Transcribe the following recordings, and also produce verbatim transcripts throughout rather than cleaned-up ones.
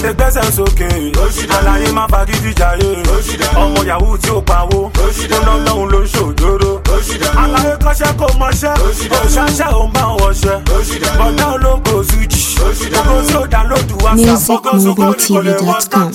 tètè gbẹ́sẹ̀ sókè àlàyé má fagídí jayé ọmọ yahoo tí ó pawó tó ná lọ́hùn ló ń ṣòjóró àlàyé kọ́ṣẹ́ kó mọṣẹ́ òṣàṣẹ́ ò máa ń wọṣẹ́ bọ̀dá olóńgbò sùjì gbogbo tí ó dá lódù wá musicmobilitv dot com.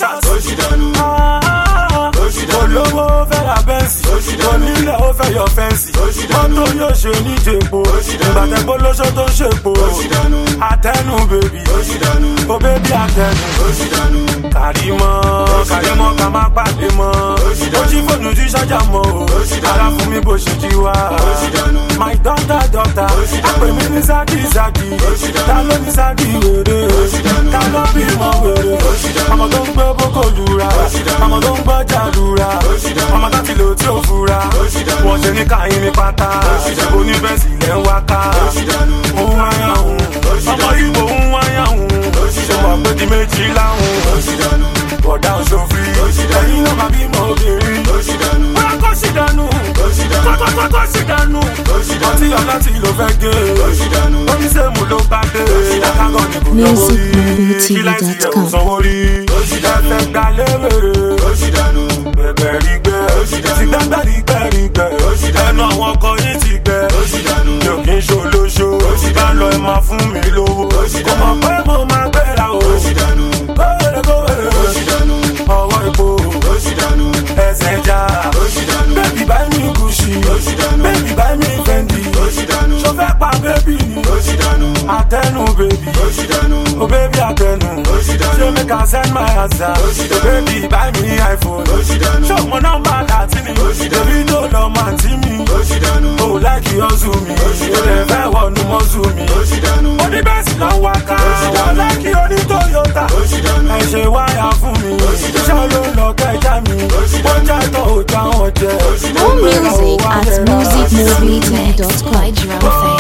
olówó fẹ́ ra bẹ́ǹsì onílẹ̀ ó fẹ́ yọ fẹ́ǹsì mọ́tò yóò ṣe ní jèpo ìgbàtẹ́gbó lóṣó tó ń ṣèpo àtẹnu bèbí ó bèbí àtẹnu kàrímọ́ kàrímọ́ ká má pàdé mọ́ ó jí fóònù tí ṣájà mọ́ o ara fún mi bó ṣe jí wá my daughter daughter àpè mi ní sáàkì sáàkì ta ló ní sáàkì wèrè ta ló bímọ wèrè ọmọ tó ń gbé boko lura ọmọ tó ń gbọ́ jàdúrà ọmọ tá ti lò tí ó fura wọ́n ṣe ní káyín ní pátá oníbẹ̀sì lẹ́ ń wáká òun wáyà òun ọmọ ìbò òun wáyà òun ṣe mọ̀ pé di méjì láhùn bọ̀dá òṣòfin ẹ̀yìn náà máa bímọ obìnrin wọ́n kọ́ sí dànù kọ́kọ́kọ́ sí dànù ọtí ọlọ́tí ló fẹ́ gé oníṣèmù ló bá dé àkàgọ́ ní kò lọ́wọ́ rí kí láìsí ẹ̀kọ́ sanwó rí ẹ̀fẹ̀ gbà léwèrè bẹ̀bẹ̀ rí gbẹ́ ti gbẹ́gbẹ́ rí gbẹ́ rí gbẹ́ ẹnu àwọn ọkọ̀ yìí ti gbẹ́ mi ò kí ń ṣolóṣó bá lọ ẹ máa fún mi lówó kò mọ̀ pé mo máa gbéra o kówèrè kówèrè ọwọ́ epo ẹsẹ̀ já bébì buy me Gucci bébì buy me Fendi ṣo fẹ́ pa bébì ni àtẹnu bébì o bébì àtẹnu ṣé make I send my answer o bébì buy me iPhone ṣó mo nọ́mbà láti ni bébì tó lọ máa tí mi o láìkí ọ̀zù mi o lè fẹ́ wọnú mọ́zù mi ó ní bẹ́ẹ̀ sì lọ́ wá ká wọ́n láìkí oní Toyota ẹ ṣe wáyà fún mi iṣẹ́ ló lọ kẹjá mi wọ́n jẹ́ tó ò já wọn jẹ. More music at musicmobilitv dot com.